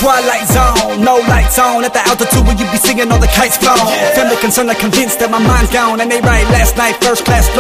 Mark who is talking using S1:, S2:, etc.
S1: twilight zone, no lights on. At the altitude where you be seeing all the kites flown. Family concerned, I'm convinced that my mind's gone. And they right last night, first class flight.